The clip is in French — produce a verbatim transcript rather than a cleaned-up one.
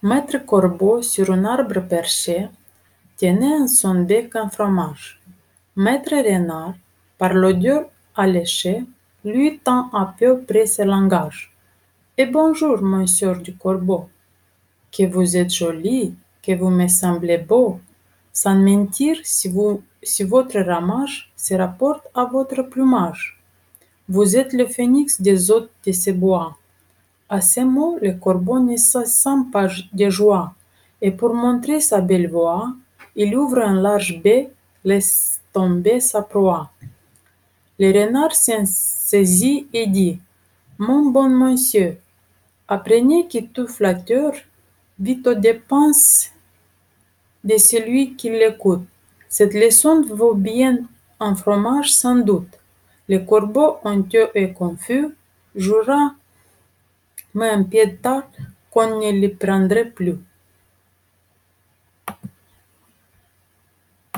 Maître Corbeau, sur un arbre perché, tenait en son bec un fromage. Maître Renard, par l'odeur alléchée, lui tend à peu près ce langage. Et bonjour, monsieur du Corbeau, que vous êtes joli, que vous me semblez beau. Sans mentir, si, vous, si votre ramage se rapporte à votre plumage. Vous êtes le phénix des hôtes de ces bois. À ces mots, le corbeau ne se sent pas de joie, et pour montrer sa belle voix, il ouvre un large bec, laisse tomber sa proie. Le renard s'en saisit et dit: Mon bon monsieur, apprenez que tout flatteur vit aux dépenses de celui qui l'écoute. Cette leçon vaut bien un fromage sans doute. Le corbeau, honteux et confus, jura mais un pied tard qu'on ne le prendrait plus.